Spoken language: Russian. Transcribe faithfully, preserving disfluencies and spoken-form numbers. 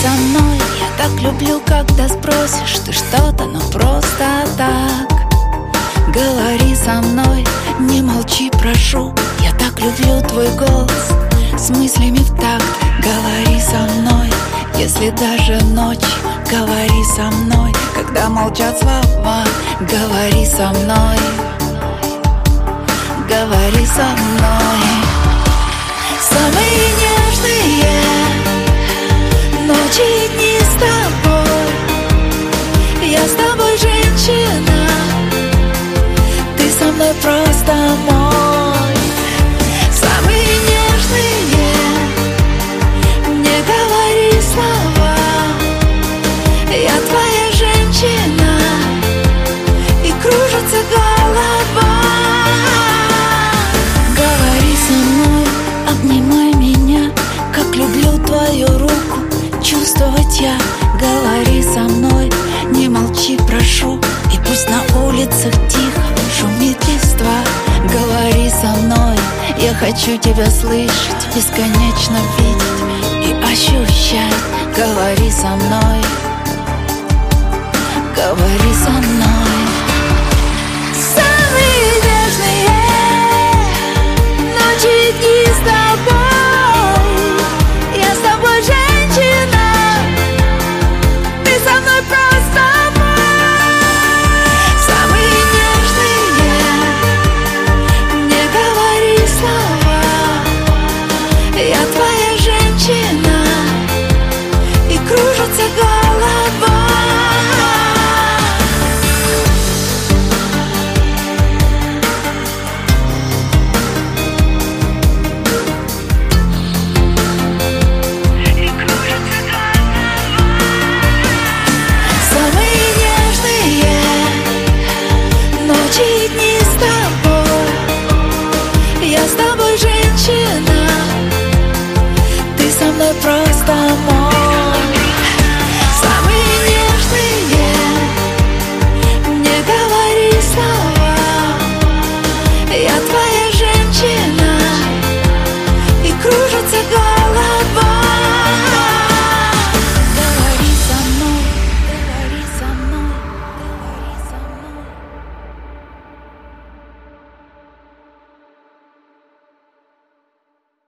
со мной. Я так люблю, когда спросишь ты что-то, но просто так. Говори со мной, не молчи, прошу. Я так люблю твой голос, с мыслями в такт. Говори со мной, если даже ночью. Говори со мной, когда молчат слова. Говори со мной, говори со мной. Самые нежные ночи и дни с тобой. Я с тобой женщина, ты со мной просто мой. Самые нежные, не говори слова. Я твоя женщина, и кружится голова. Говори со мной, обнимай меня, как люблю твою руку чувствовать я. Говори со мной, не молчи, прошу. И пусть на улицах тихо шумит листва. Говори со мной, я хочу тебя слышать, бесконечно видеть и ощущать. Говори со мной, говори со мной. Самые нежные ночи и дни с тобой. Я с тобой женщина, ты со мной просто мой. Самые нежные, не говори слова. Я твоя женщина, и кружится голова. Я с тобой женщина, ты со мной просто мой.